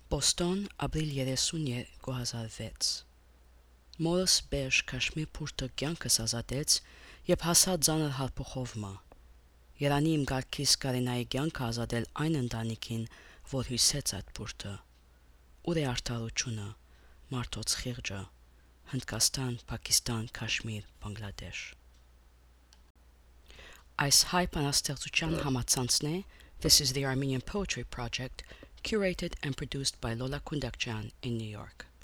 Բոստոն, ապրիլ 30 2006 Մորս բեժ Քաշմիր փուրտը կյանքս ազատեց եւ հասա ծանր հարփոխովմա։ Երանի իմ գալքիս կարենայի կյանքը ազատել այն ընտանիքին, որ հյուսեց այդ փուրտը։ Ուր է արդարությունը, մարդոց խիղճը, Հնդկաստան, Պակիստան, Քաշմիր, Բանգլադեշ։ Այս հայ բանաստեղծության համացանցն է This is the Armenian Poetry Project, curated and produced by Lola Kundakjian in New York.